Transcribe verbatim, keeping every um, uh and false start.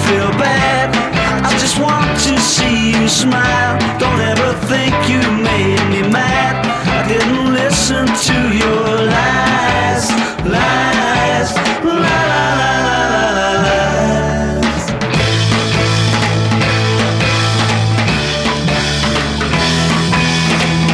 feel bad. I just want to see you smile.